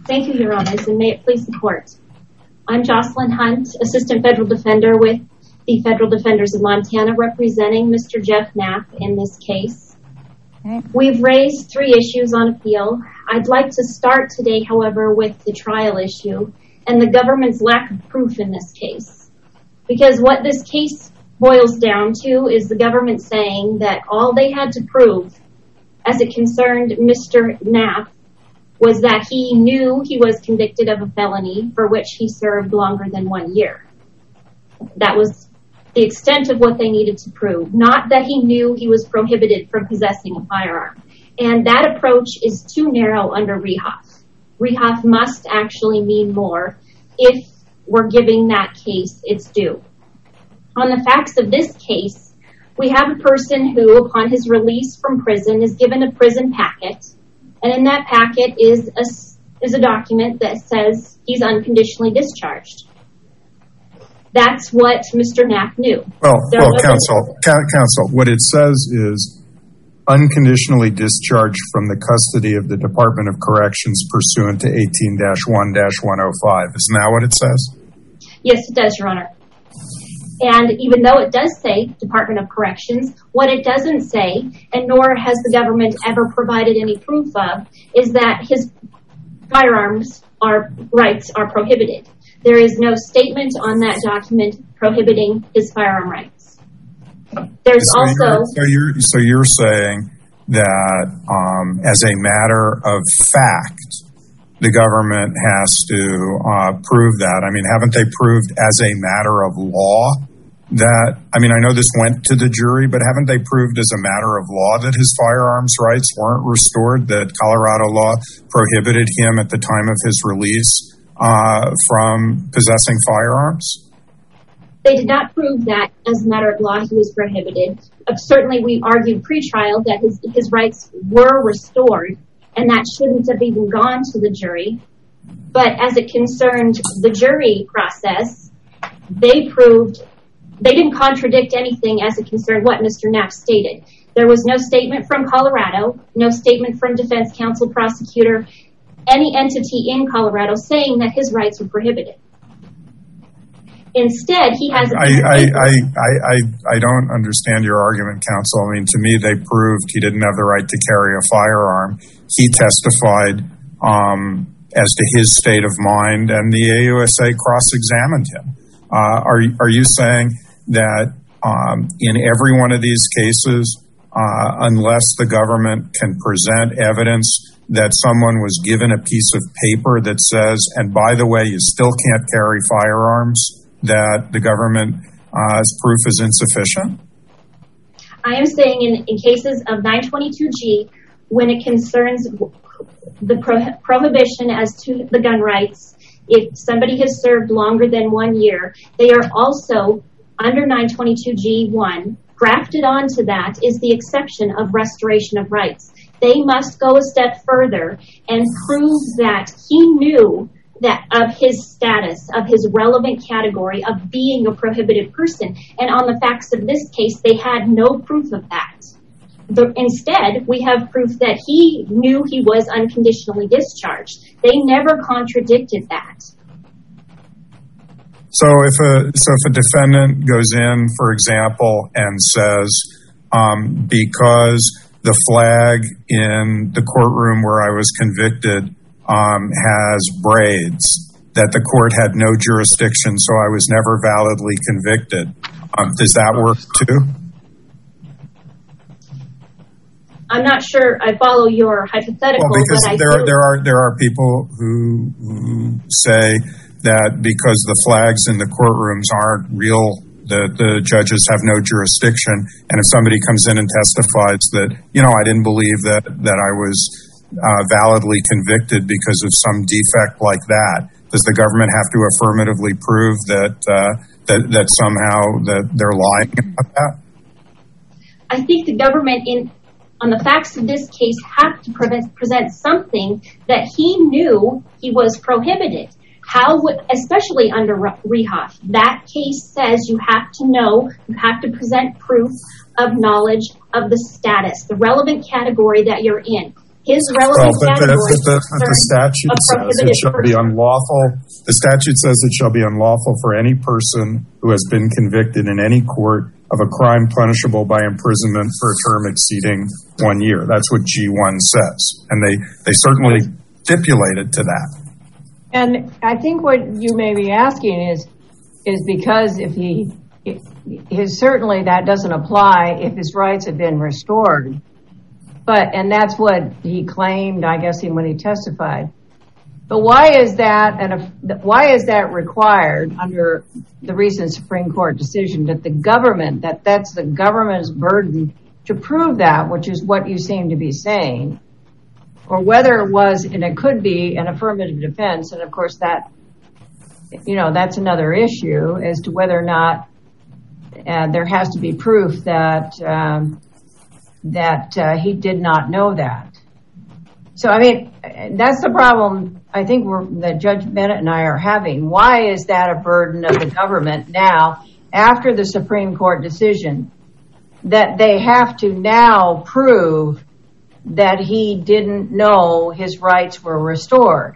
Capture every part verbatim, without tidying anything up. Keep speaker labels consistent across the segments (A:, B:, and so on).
A: Thank you, Your Honors, and may it please the Court. I'm Jocelyn Hunt, Assistant Federal Defender with the Federal Defenders of Montana, representing Mister Jeff Knapp in this case. We've raised three issues on appeal. I'd like to start today, however, with the trial issue and the government's lack of proof in this case. Because what this case boils down to is the government saying that all they had to prove as it concerned Mister Knapp was that he knew he was convicted of a felony for which he served longer than one year. That was the extent of what they needed to prove, not that he knew he was prohibited from possessing a firearm. And that approach is too narrow under Rehoff. Rehoff must actually mean more if we're giving that case its due. On the facts of this case, we have a person who, upon his release from prison, is given a prison packet. And in that packet is a, is a document that says he's unconditionally discharged. That's what Mister Knapp knew.
B: Well, well counsel, counsel, what it says is unconditionally discharged from the custody of the Department of Corrections pursuant to eighteen dash one dash one oh five. Isn't that what it says?
A: Yes, it does, Your Honor. And even though it does say Department of Corrections, what it doesn't say, and nor has the government ever provided any proof of, is that his firearms are, rights are prohibited. There is no statement on that document prohibiting his firearm rights. There's
B: so
A: also...
B: You're, so, you're, so you're saying that um, as a matter of fact, the government has to uh, prove that. I mean, haven't they proved as a matter of law that, I mean, I know this went to the jury, but haven't they proved as a matter of law that his firearms rights weren't restored, that Colorado law prohibited him at the time of his release uh, from possessing firearms?
A: They did not prove that as a matter of law he was prohibited. Uh, certainly we argued pre-trial that his, his rights were restored, and that shouldn't have even gone to the jury. But as it concerned the jury process, they proved, they didn't contradict anything as it concerned what Mister Knapp stated. There was no statement from Colorado, no statement from defense counsel, prosecutor, any entity in Colorado saying that his rights were prohibited. Instead, he has...
B: I, I, I, I, I don't understand your argument, counsel. I mean, to me, they proved he didn't have the right to carry a firearm. He testified um, as to his state of mind, and the A U S A cross-examined him. Uh, are, are you saying that um, in every one of these cases, uh, unless the government can present evidence that someone was given a piece of paper that says, and by the way, you still can't carry firearms, that the government's uh, proof is insufficient?
A: I am saying in, in cases of nine twenty-two G, when it concerns the pro- prohibition as to the gun rights, if somebody has served longer than one year, they are also under nine twenty-two G one. Grafted onto that is the exception of restoration of rights. They must go a step further and prove that he knew that of his status, of his relevant category of being a prohibited person. And on the facts of this case, they had no proof of that. The, instead, we have proof that he knew he was unconditionally discharged. They never contradicted that.
B: So if a so if a defendant goes in, for example, and says, um, because the flag in the courtroom where I was convicted um, has braids, that the court had no jurisdiction, so I was never validly convicted. Um, does that work too?
A: I'm not sure I follow your hypothetical.
B: Well, because
A: but I
B: there
A: do.
B: are there are there are people who, who say that because the flags in the courtrooms aren't real, that the judges have no jurisdiction. And if somebody comes in and testifies that, you know, I didn't believe that that I was uh, validly convicted because of some defect like that, does the government have to affirmatively prove that uh, that that somehow that they're lying about that?
A: I think the government, in on the facts of this case, have to prevent, present something that he knew he was prohibited. How would, especially under Rehoff, that case says you have to know, you have to present proof of knowledge of the status, the relevant category that you're in. His relevant
B: well, but
A: category
B: the, but the, but the statute says it shall be unlawful. The statute says it shall be unlawful for any person who has been convicted in any court of a crime punishable by imprisonment for a term exceeding one year. That's what G one says. And they, they certainly stipulated to that.
C: And I think what you may be asking is, is because if he, if, his, certainly that doesn't apply if his rights have been restored. But, and that's what he claimed, I guess, when he testified. But why is that, and why is that required under the recent Supreme Court decision that the government, that that's the government's burden to prove that, which is what you seem to be saying, or whether it was, and it could be an affirmative defense. And of course that, you know, that's another issue as to whether or not uh, there has to be proof that, um, that uh, he did not know that. So, I mean, that's the problem I think we're, that Judge Bennett and I are having. Why is that a burden of the government now, after the Supreme Court decision, that they have to now prove that he didn't know his rights were restored?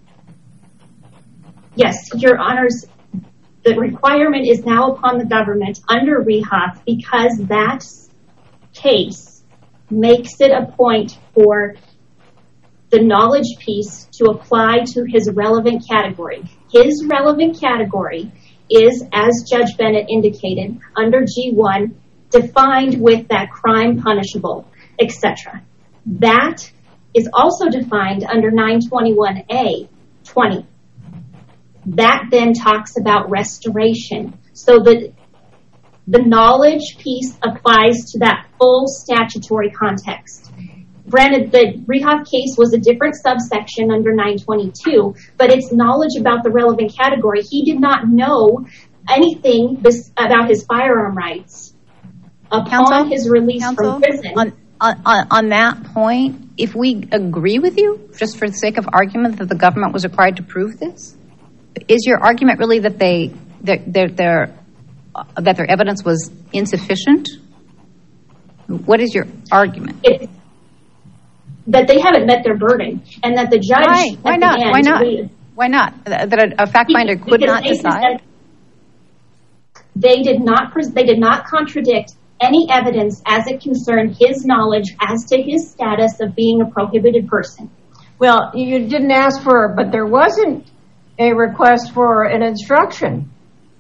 A: Yes, Your Honors, the requirement is now upon the government under Rehoff because that case makes it a point for the knowledge piece to apply to his relevant category. His relevant category is, as Judge Bennett indicated, under G one, defined with that crime punishable, et cetera. That is also defined under nine twenty-one A twenty. That then talks about restoration. So the, the knowledge piece applies to that full statutory context. Granted, the Rehoff case was a different subsection under nine twenty-two, but it's knowledge about the relevant category. He did not know anything bis- about his firearm rights upon Counsel? his release Counsel? from prison.
D: On, on, on that point, if we agree with you, just for the sake of argument, that the government was required to prove this, is your argument really that they that their their uh, that their evidence was insufficient? What is your argument?
A: It's that they haven't met their burden, and that the judge.
D: Why? Why
A: at
D: not?
A: The end,
D: Why not?
A: we,
D: Why not? That a, a fact finder could not
A: they
D: decide.
A: They did not. They did not contradict any evidence as it concerned his knowledge as to his status of being a prohibited person.
C: Well, you didn't ask for, but there wasn't a request for an instruction.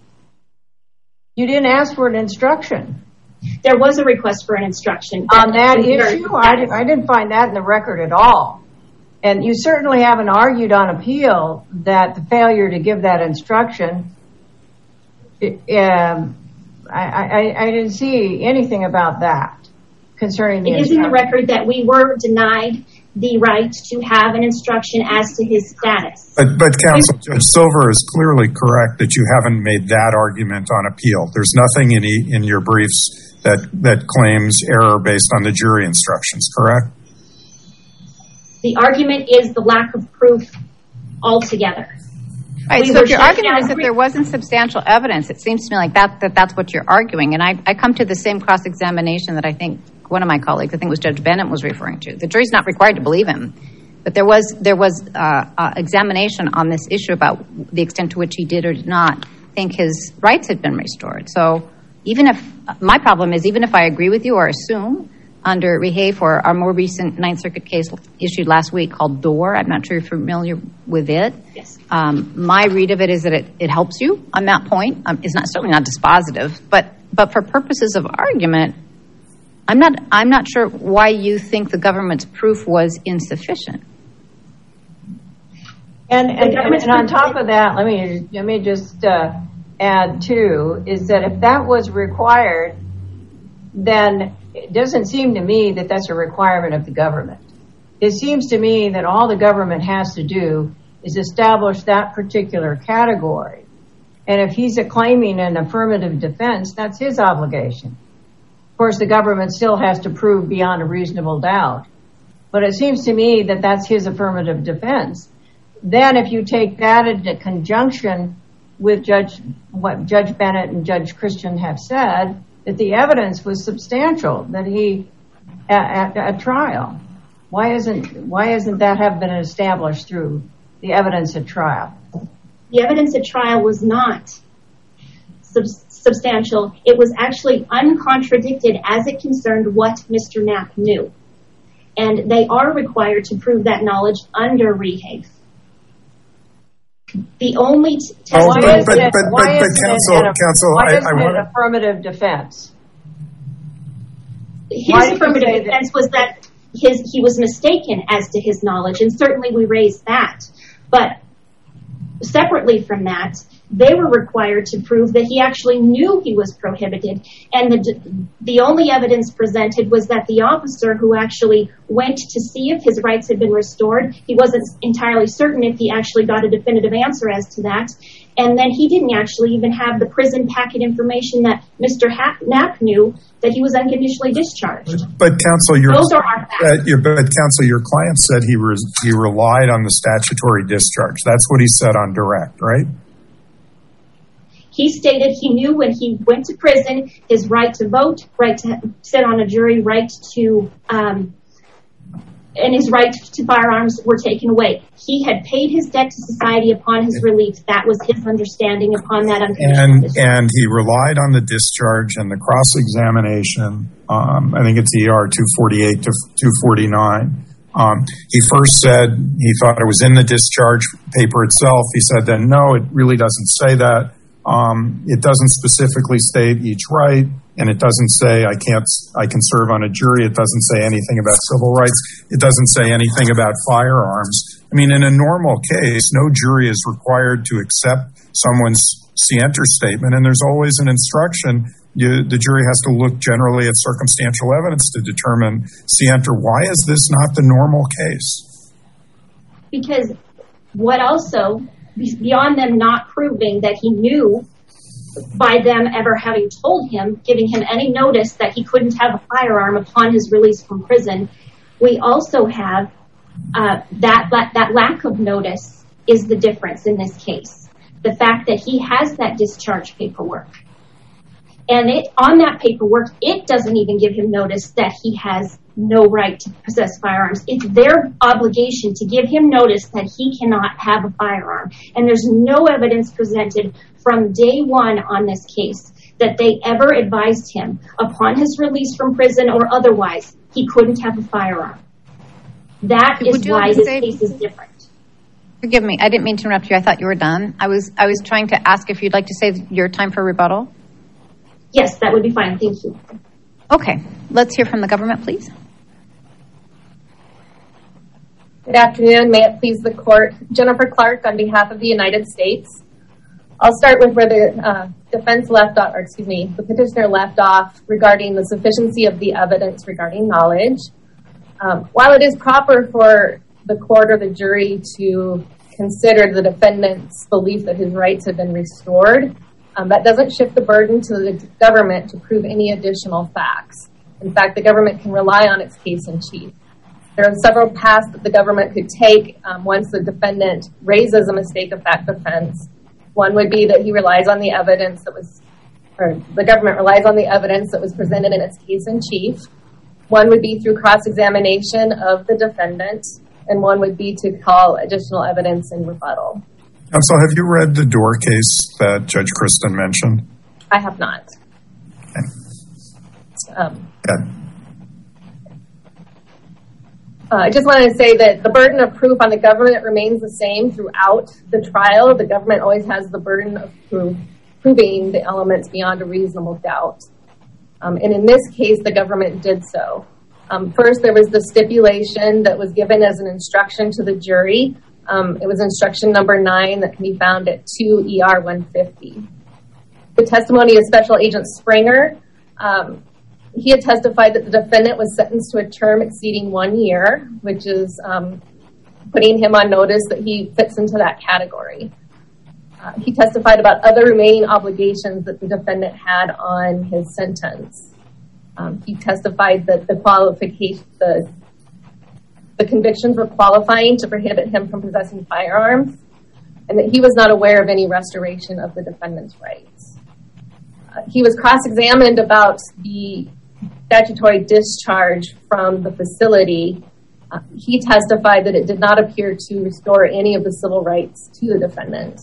C: You didn't ask for an instruction.
A: There was a request for an instruction.
C: On that issue, I, I didn't find that in the record at all. And you certainly haven't argued on appeal that the failure to give that instruction, it, um, I, I, I didn't see anything about that concerning the
A: It is in the record that we were denied the right to have an instruction as to his status.
B: But, but Counsel, Judge Silver is clearly correct that you haven't made that argument on appeal. There's nothing in, e, in your briefs that, that claims error based on the jury instructions, correct?
A: The argument is the lack of proof altogether.
D: Right, we so if your argument is that there wasn't substantial evidence, it seems to me like that, that that's what you're arguing. And I, I come to the same cross-examination that I think one of my colleagues, I think it was Judge Bennett, was referring to. The jury's not required to believe him. But there was there was uh, uh, examination on this issue about the extent to which he did or did not think his rights had been restored. So even if, my problem is, even if I agree with you or assume under Rehafe or our more recent Ninth Circuit case issued last week called Dorr, I'm not sure you're familiar with it.
A: Yes.
D: Um, my read of it is that it, it helps you on that point. Um, it's not certainly not dispositive, but but for purposes of argument, I'm not I'm not sure why you think the government's proof was insufficient.
C: And and, and, and on top of that, let me let me just uh, add too, is that if that was required, then it doesn't seem to me that that's a requirement of the government. It seems to me that all the government has to do is establish that particular category. And if he's claiming an affirmative defense, that's his obligation. Of course, the government still has to prove beyond a reasonable doubt. But it seems to me that that's his affirmative defense. Then if you take that into conjunction with Judge what Judge Bennett and Judge Christian have said, that the evidence was substantial, that he, at, at, at trial. Why isn't why isn't that have been established through the evidence at trial?
A: The evidence at trial was not sub- substantial. It was actually uncontradicted as it concerned what Mister Knapp knew. And they are required to prove that knowledge under Rehave. The only t-
B: oh,
A: testimony...
B: but, but, but, but, but counsel,
C: a,
B: counsel,
C: why
B: I,
C: isn't
B: I
C: it
B: want
C: an affirmative defense?
A: His
C: Why
A: affirmative defense was that his he was mistaken as to his knowledge, and certainly we raised that. But separately from that, they were required to prove that he actually knew he was prohibited. And the the only evidence presented was that the officer who actually went to see if his rights had been restored, he wasn't entirely certain if he actually got a definitive answer as to that. And then he didn't actually even have the prison packet information that Mister Knapp knew that he was unconditionally discharged.
B: But, but counsel, your
A: Those are our facts.
B: uh, your, but counsel, your client said he was he relied on the statutory discharge. That's what he said on direct, right?
A: He stated he knew when he went to prison, his right to vote, right to sit on a jury, right to, um, and his right to firearms were taken away. He had paid his debt to society upon his release. That was his understanding upon that unconditional
B: And
A: discharge.
B: and he relied on the discharge and the cross-examination. Um, I think it's E R two forty-eight to two forty-nine. Um, he first said he thought it was in the discharge paper itself. He said then, no, it really doesn't say that. Um, it doesn't specifically state each right, and it doesn't say I can't, I can serve on a jury. It doesn't say anything about civil rights. It doesn't say anything about firearms. I mean, in a normal case, no jury is required to accept someone's scienter statement, and there's always an instruction. You, the jury has to look generally at circumstantial evidence to determine scienter. Why is this not the normal case?
A: Because what also... beyond them not proving that he knew by them ever having told him, giving him any notice that he couldn't have a firearm upon his release from prison, we also have uh, that, that that lack of notice is the difference in this case. The fact that he has that discharge paperwork. And it on that paperwork, it doesn't even give him notice that he has no right to possess firearms. It's their obligation to give him notice that he cannot have a firearm. And there's no evidence presented from day one on this case that they ever advised him upon his release from prison or otherwise, he couldn't have a firearm. That is why this case is different.
D: Forgive me, I didn't mean to interrupt you. I thought you were done. I was I was trying to ask if you'd like to save your time for rebuttal.
A: Yes, that would be fine. Thank you.
D: Okay, let's hear from the government, please.
E: Good afternoon. May it please the court. Jennifer Clark on behalf of the United States. I'll start with where the uh, defense left off, or excuse me, the petitioner left off regarding the sufficiency of the evidence regarding knowledge. Um, while it is proper for the court or the jury to consider the defendant's belief that his rights have been restored, um, that doesn't shift the burden to the government to prove any additional facts. In fact, the government can rely on its case in chief. There are several paths that the government could take um, once the defendant raises a mistake of fact defense. One would be that he relies on the evidence that was, or the government relies on the evidence that was presented in its case in chief. One would be through cross-examination of the defendant, and one would be to call additional evidence in rebuttal.
B: Counsel, have you read the Doar case that Judge Kristen mentioned?
E: I have not.
B: Okay.
E: Um,
B: yeah.
E: Uh, I just wanted to say that the burden of proof on the government remains the same throughout the trial. The government always has the burden of proof, proving the elements beyond a reasonable doubt. Um, and in this case, the government did so. Um, first, there was the stipulation that was given as an instruction to the jury. Um, it was instruction number nine that can be found at two E R one fifty. The testimony of Special Agent Springer, um, he had testified that the defendant was sentenced to a term exceeding one year, which is um, putting him on notice that he fits into that category. Uh, he testified about other remaining obligations that the defendant had on his sentence. Um, he testified that the qualification, the, the convictions were qualifying to prohibit him from possessing firearms, and that he was not aware of any restoration of the defendant's rights. Uh, he was cross-examined about the statutory discharge from the facility, Uh, he testified that it did not appear to restore any of the civil rights to the defendant.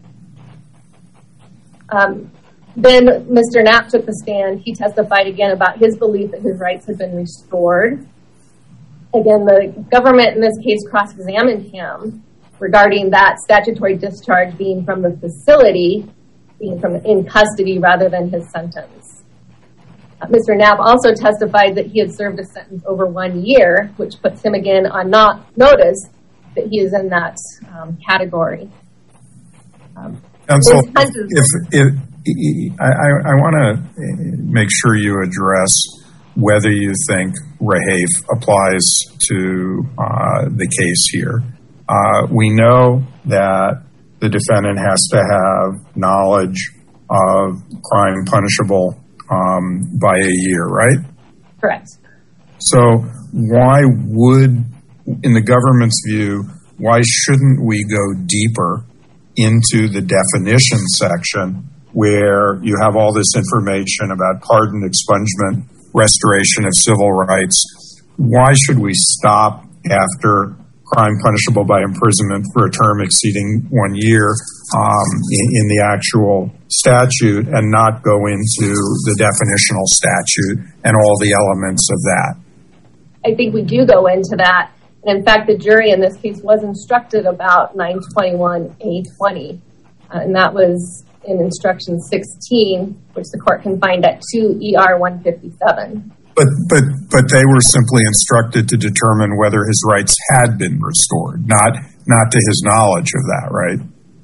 E: Um, then Mister Knapp took the stand. He testified again about his belief that his rights had been restored. Again, the government in this case cross-examined him regarding that statutory discharge being from the facility, being from in custody rather than his sentence. Uh, Mister Knapp also testified that he had served a sentence over one year, which puts him again on not notice that he is in that um, category. Um,
B: and so, if, if, if I, I want to make sure you address whether you think Rahafe applies to uh, the case here. Uh, we know that the defendant has to have knowledge of crime punishable um, by a year, right?
E: Correct.
B: So why would, in the government's view, why shouldn't we go deeper into the definition section where you have all this information about pardon, expungement, restoration of civil rights? Why should we stop after crime punishable by imprisonment for a term exceeding one year um, in, in the actual statute and not go into the definitional statute and all the elements of that?
E: I think we do go into that. And in fact, the jury in this case was instructed about nine twenty-one A twenty. Uh, and that was in instruction sixteen, which the court can find at two E R one fifty-seven.
B: But but but they were simply instructed to determine whether his rights had been restored, not not to his knowledge of that, right?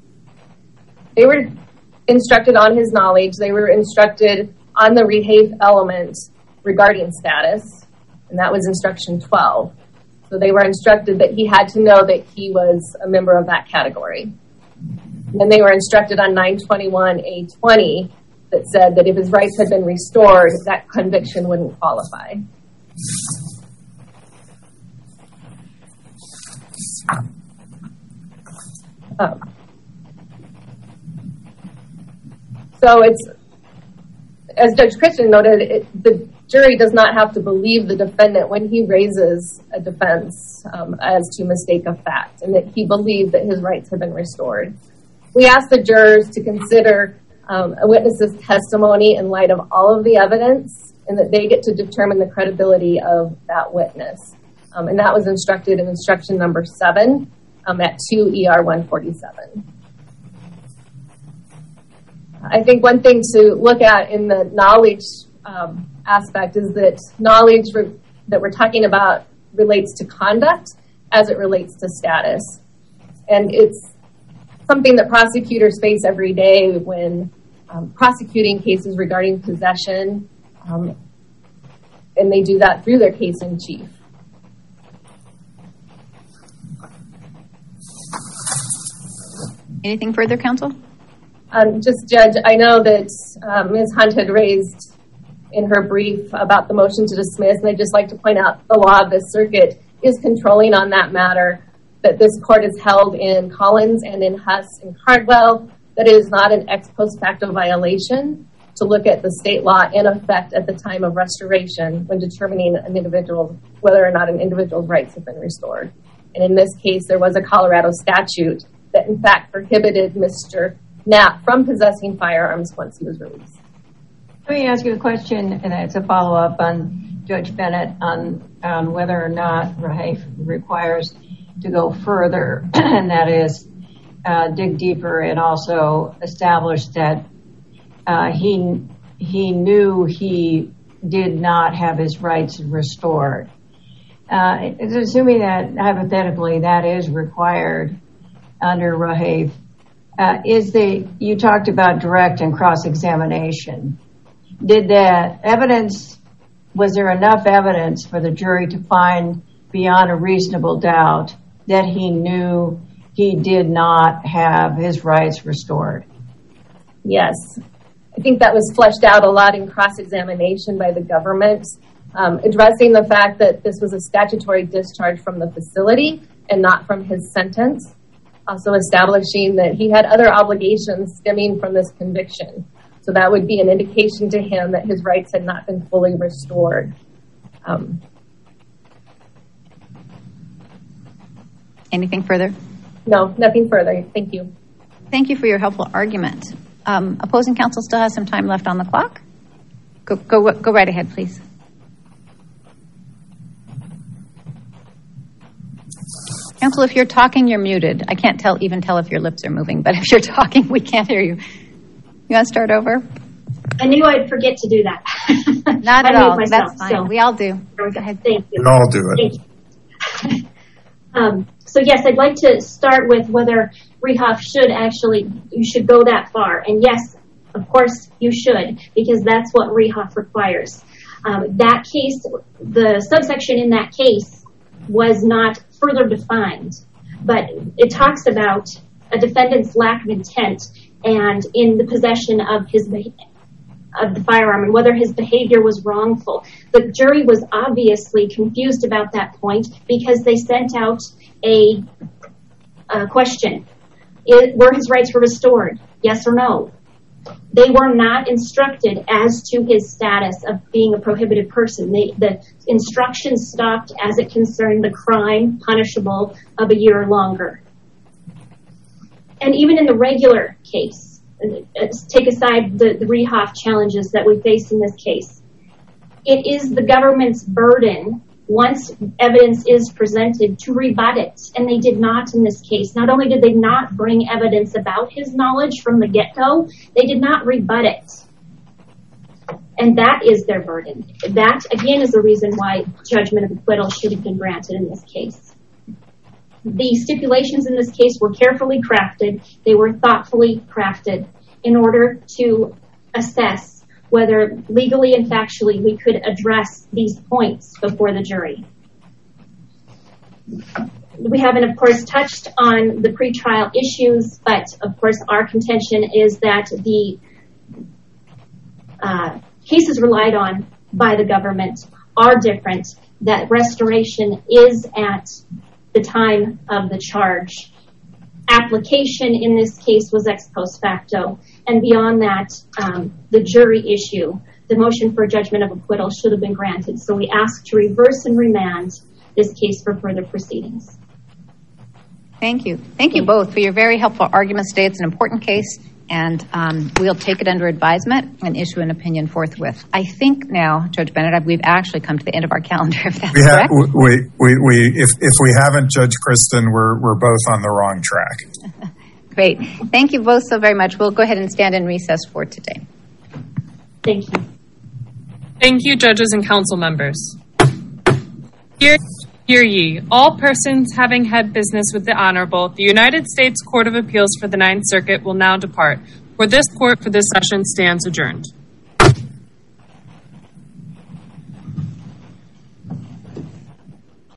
E: They were instructed on his knowledge. They were instructed on the Rahafe element regarding status, and that was instruction twelve. So they were instructed that he had to know that he was a member of that category. And then they were instructed on nine twenty-one A twenty that said that if his rights had been restored, that conviction wouldn't qualify. Um, so it's, as Judge Christian noted, it, the jury does not have to believe the defendant when he raises a defense um, as to mistake of fact, and that he believed that his rights have been restored. We ask the jurors to consider um, a witness's testimony in light of all of the evidence, and that they get to determine the credibility of that witness. Um, and that was instructed in instruction number seven um, at two E R one forty-seven. I think one thing to look at in the knowledge um, aspect is that knowledge re- that we're talking about relates to conduct as it relates to status. And it's something that prosecutors face every day when um, prosecuting cases regarding possession, um, and they do that through their case in chief.
D: Anything further, counsel?
E: Um, just, Judge, I know that um, Miz Hunt had raised in her brief about the motion to dismiss, and I'd just like to point out the law of this circuit is controlling on that matter, that this court is held in Collins and in Huss and Cardwell, that it is not an ex post facto violation to look at the state law in effect at the time of restoration when determining an individual, whether or not an individual's rights have been restored. And in this case, there was a Colorado statute that in fact prohibited Mister Knapp from possessing firearms once he was released.
C: Let me ask you a question, and it's a follow-up on Judge Bennett on, on whether or not Rahafe requires to go further, and that is uh, dig deeper and also establish that uh, he he knew he did not have his rights restored. Uh, assuming that hypothetically that is required under Rahafe, uh, is the you talked about direct and cross-examination. Did the evidence, was there enough evidence for the jury to find beyond a reasonable doubt that he knew he did not have his rights restored?
E: Yes. I think that was fleshed out a lot in cross-examination by the government, um, addressing the fact that this was a statutory discharge from the facility and not from his sentence. Also establishing that he had other obligations stemming from this conviction. So that would be an indication to him that his rights had not been fully restored. Um,
D: Anything further?
E: No, nothing further. Thank you.
D: Thank you for your helpful argument. Um, opposing counsel still has some time left on the clock. Go, go, go right ahead, please. Counsel, if you're talking, you're muted. I can't tell, even tell if your lips are moving, but if you're talking, we can't hear you. You want to start over?
A: I knew I'd forget to do that.
D: Not at all.
A: Myself,
D: That's fine.
A: So.
D: We all do.
A: Go ahead. Thank you.
B: We all do it.
A: Thank you. um, so yes, I'd like to start with whether Rehoff should actually, you should go that far. And yes, of course you should, because that's what Rehoff requires. Um, that case, the subsection in that case was not further defined, but it talks about a defendant's lack of intent and in the possession of his of the firearm and whether his behavior was wrongful. The jury was obviously confused about that point because they sent out a, a question. It, were his rights restored? Yes or no? They were not instructed as to his status of being a prohibited person. They, the instructions stopped as it concerned the crime punishable of a year or longer. And even in the regular case, take aside the, the Rehoff challenges that we face in this case, it is the government's burden, once evidence is presented, to rebut it. And they did not in this case. Not only did they not bring evidence about his knowledge from the get-go, they did not rebut it. And that is their burden. That, again, is the reason why judgment of acquittal should have been granted in this case. The stipulations in this case were carefully crafted. They were thoughtfully crafted in order to assess whether legally and factually we could address these points before the jury. We haven't, of course, touched on the pretrial issues, but, of course, our contention is that the uh, cases relied on by the government are different, that restoration is at the time of the charge. Application in this case was ex post facto, and beyond that, um, the jury issue, the motion for judgment of acquittal should have been granted. So we ask to reverse and remand this case for further proceedings.
D: Thank you. Thank you both for your very helpful arguments today. It's an important case, and um, we'll take it under advisement and issue an opinion forthwith. I think now, Judge Bennett, we've actually come to the end of our calendar, if that's
B: we have,
D: correct.
B: We, we, we, if, if we haven't, Judge Kristen, we're, we're both on the wrong track.
D: Great. Thank you both so very much. We'll go ahead and stand in recess for today.
A: Thank you.
F: Thank you, judges and council members. Hear, hear ye. All persons having had business with the Honorable, the United States Court of Appeals for the Ninth Circuit will now depart. For this court for this session stands adjourned.